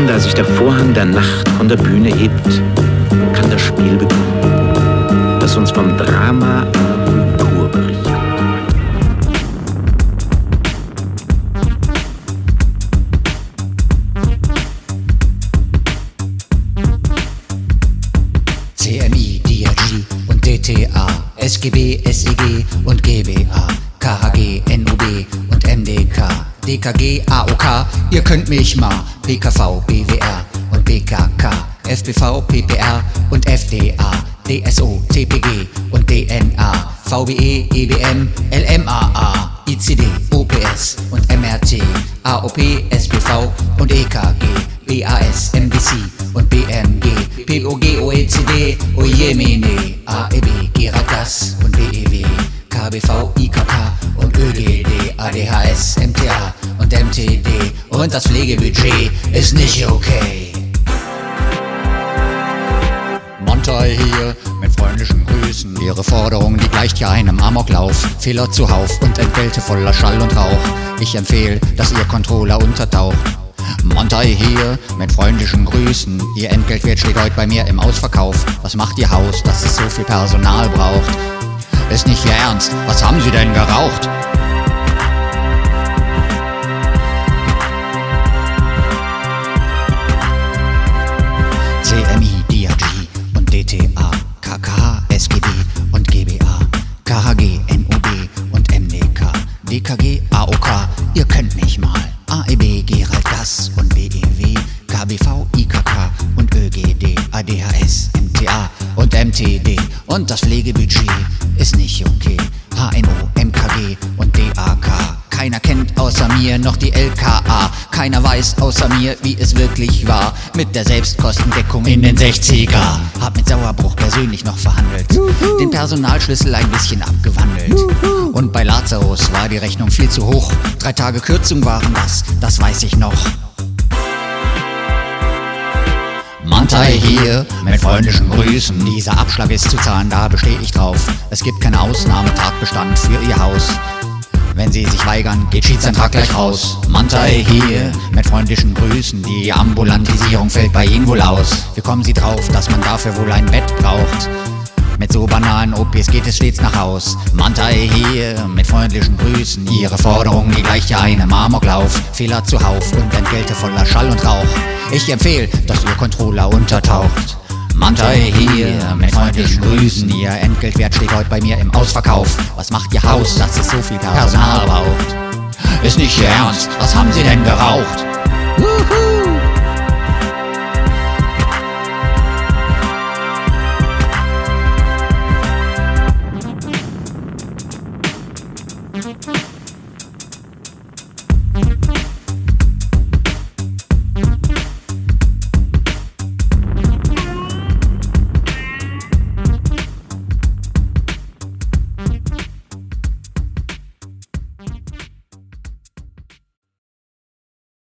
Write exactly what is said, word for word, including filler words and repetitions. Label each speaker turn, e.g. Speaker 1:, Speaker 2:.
Speaker 1: da sich der Vorhang der Nacht von der Bühne hebt, kann das Spiel beginnen, das uns vom Drama einer Kultur berichtet.
Speaker 2: C M I, D R G und D T A, S G B, S E G und G B A, K H G, N U B und M D K, D K G, A O K, ihr könnt mich mal, P K V, B W R und B K K, F B V, P P R und F D A, D S O, T P G und D N A, V B E, E B M, L M A A, I C D, O P S und M R T, A O P, S P V und E K G, B A S, M D C und B M G, P O G, O E C D, Ojemine, A E B, Geragas und B E W, K B V, I K K und Ö G D, A D H S, M T A und M T D und das Pflegebudget ist nicht okay. Montai hier mit freundlichen Grüßen. Ihre Forderung, die gleicht ja einem Amoklauf. Fehler zuhauf und Entgelte voller Schall und Rauch. Ich empfehle, dass Ihr Controller untertaucht. Montai hier mit freundlichen Grüßen. Ihr Entgeltwert steht heute bei mir im Ausverkauf. Was macht Ihr Haus, dass es so viel Personal braucht? Ist nicht Ihr Ernst, was haben Sie denn geraucht? C M I, D R G und D T A, K K H, S G B und G B A, K H G, N U B und M D K, D K G, A O K, ihr könnt mich mal, A E B, Gerald Gass und B E W, K B V, I K K und Ö G D, A D H S, M T A und M T D und das Pflegebudget ist nicht okay, H N O, M K G und D A K. Keiner kennt außer mir noch die L K A. Keiner weiß außer mir, wie es wirklich war mit der Selbstkostendeckung in den sechziger. Hab mit Sauerbruch persönlich noch verhandelt, den Personalschlüssel ein bisschen abgewandelt. Und bei Lazarus war die Rechnung viel zu hoch. Drei Tage Kürzung waren das, das weiß ich noch. Montai hier mit freundlichen Grüßen. Dieser Abschlag ist zu zahlen, da bestehe ich drauf. Es gibt keine Ausnahmetatbestand für Ihr Haus. Wenn Sie sich weigern, geht Schiedsantrag gleich raus. Montai hier mit freundlichen Grüßen. Die Ambulantisierung fällt bei Ihnen wohl aus. Wie kommen Sie drauf, dass man dafür wohl ein Bett braucht? Mit so banalen O Ps geht es stets nach Haus. Montai hier mit freundlichen Grüßen. Ihre Forderung, die gleicht ja einem Amoklauf. Fehler zuhauf und Entgelte voller Schall und Rauch. Ich empfehle, dass Ihr Controller untertaucht. Montai hier mit freundlichen Grüßen. Ihr Entgeltwert steht heute bei mir im Ausverkauf. Was macht Ihr Haus, dass es so viel Personal braucht? Ist nicht Ihr Ernst, was haben Sie denn geraucht?